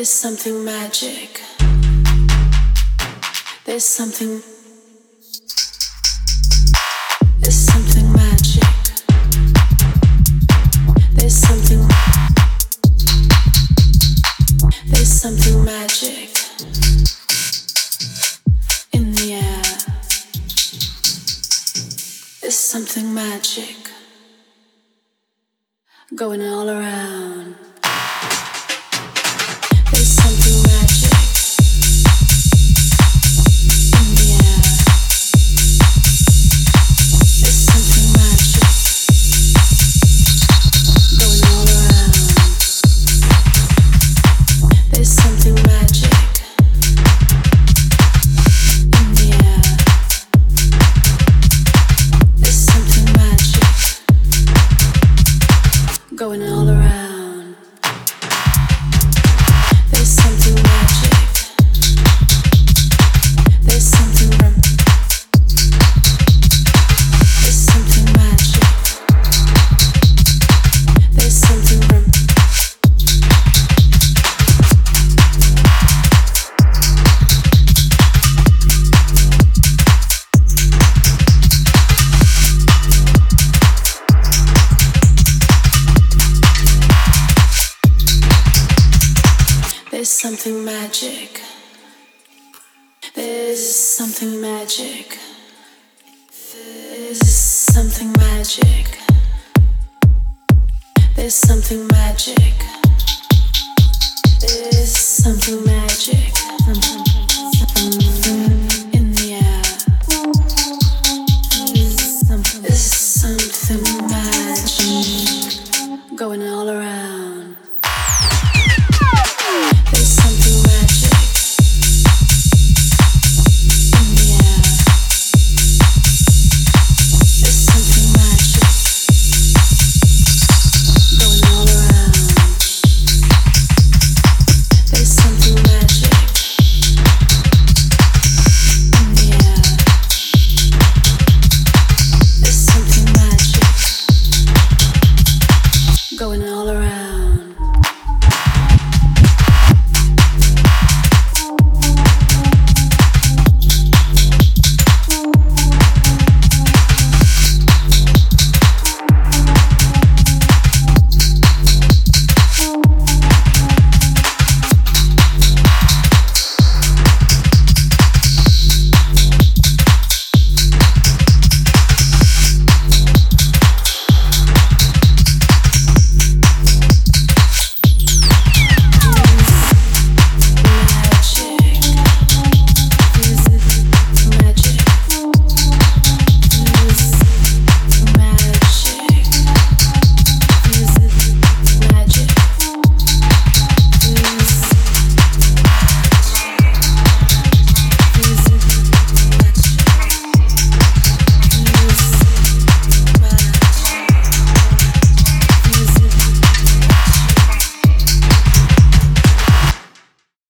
something magic. There's something. There's something magic. There's something. There's something magic in the air. There's something magic going all around. There's something magic in the air. There's something magic going all around. There's something magic in the air. There's something magic going all around. There's something magic. There's something There's something magic. There's something There's something magic. There's something magic. There's something magic. There's something magic. There's something magic.